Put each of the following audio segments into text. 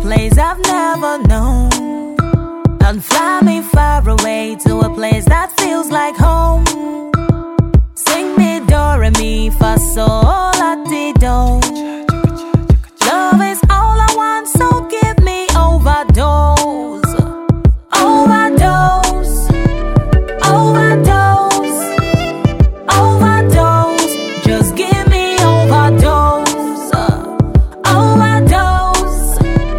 place I've never known, and fly me far away to a place that feels like home. Sing me do re mi fa sol la ti do. Love is all I want, so give me overdose, overdose, overdose, overdose. Just give me overdose, overdose,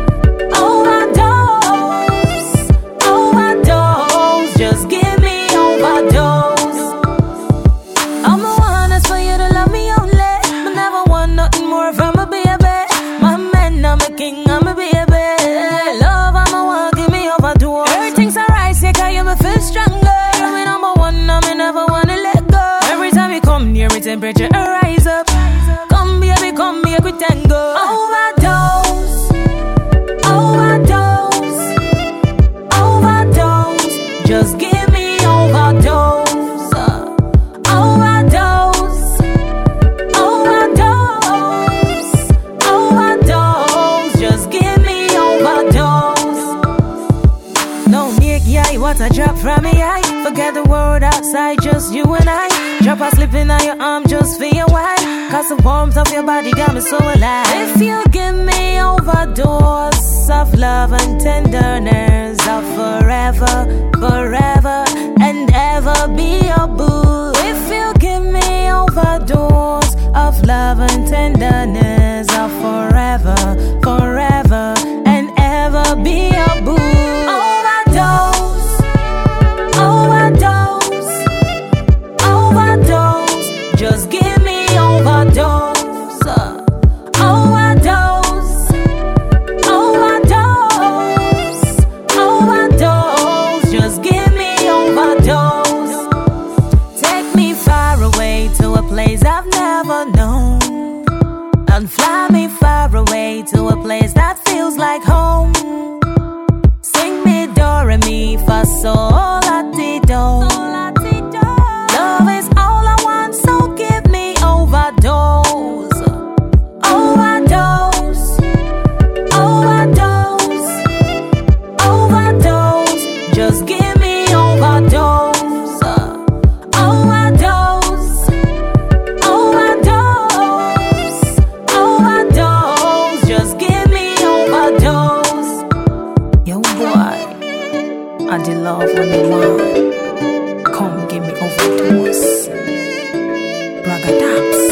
overdose, overdose. Just give me overdose. I'm the one that's for you to love me only, but never want nothing more from a baby. My man, I'm a king, I'm a baby. Love, I'm a one, give me overdose. Everything's alright, say, cause you me feel stronger. You're my number one, I me never wanna let go. Every time you come near me, temperature rise up. Come baby, come here, we tango. Overdose, overdose, overdose. Just give me overdose, overdose, overdose, overdose. Just give me overdose. No Nick, yeah, what a drop from me, I forget the world outside, just you and I. Drop a slip in your arm just for your wife, cause the warmth of your body got me so alive. If you give me overdose of love and tenderness, I'll forever, forever and ever be your boo. If you give me overdose of love and tenderness, I'll forever, forever and ever be your boo. Overdose, overdose, overdose. Just give me overdose, overdose, overdose, overdose. Just give me overdose. Take me far away to a place I've never known, and fly me far away to a place that feels like home. Sing me do re mi fa sol la ti do. Love is all I want, so give me overdose, overdose, overdose, overdose. Just give me overdose, overdose, overdose, overdose. Just give me overdose. Yo boy, I did love when you want. Come give me overdose. Bragadaps.